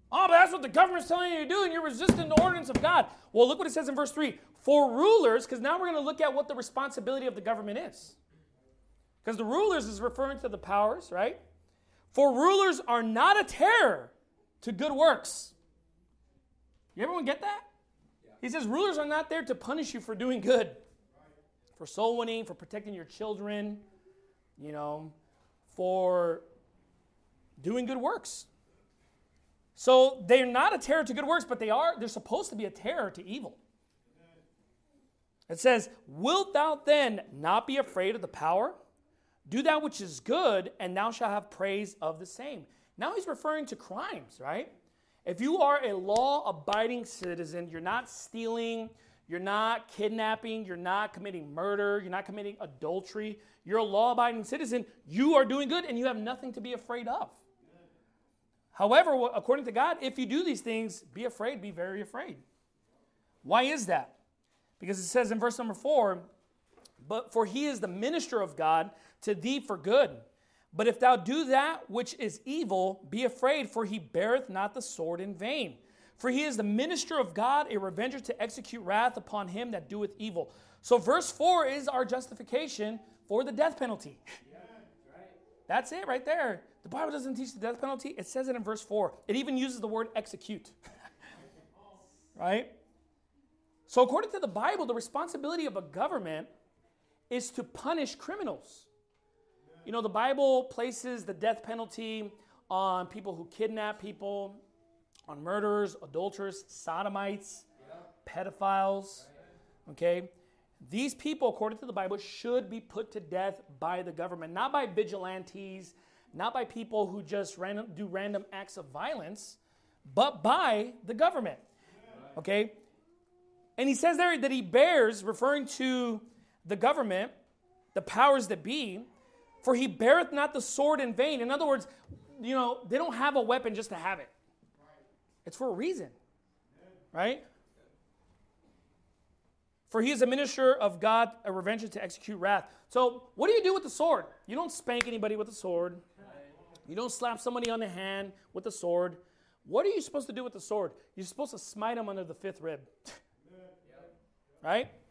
Oh, but that's what the government's telling you to do, and you're resisting the ordinance of God. Well, look what it says in verse 3. For rulers, because now we're going to look at what the responsibility of the government is. Because the rulers is referring to the powers, right? For rulers are not a terror to good works. You everyone get that? Yeah. He says rulers are not there to punish you for doing good. Right. For soul winning, for protecting your children, for doing good works. So they're not a terror to good works, but they're supposed to be a terror to evil. It says, wilt thou then not be afraid of the power? Do that which is good, and thou shalt have praise of the same. Now he's referring to crimes, right? If you are a law-abiding citizen, you're not stealing, you're not kidnapping, you're not committing murder, you're not committing adultery, you're a law-abiding citizen, you are doing good, and you have nothing to be afraid of. However, according to God, if you do these things, be afraid, be very afraid. Why is that? Because it says in verse number 4, but for he is the minister of God to thee for good. But if thou do that which is evil, be afraid, for he beareth not the sword in vain. For he is the minister of God, a revenger to execute wrath upon him that doeth evil. So verse 4 is our justification for the death penalty. Yeah, right. That's it right there. The Bible doesn't teach the death penalty. It says it in verse 4. It even uses the word execute. Right? So according to the Bible, the responsibility of a government is to punish criminals. The Bible places the death penalty on people who kidnap people, on murderers, adulterers, sodomites, pedophiles. Okay? These people, according to the Bible, should be put to death by the government, not by vigilantes, not by people who just do random acts of violence, but by the government. Okay? And he says there that he bears, referring to the government, the powers that be, for he beareth not the sword in vain. In other words, they don't have a weapon just to have it. It's for a reason. Right? For he is a minister of God, a revenger to execute wrath. So what do you do with the sword? You don't spank anybody with a sword. You don't slap somebody on the hand with a sword. What are you supposed to do with the sword? You're supposed to smite them under the fifth rib. Right?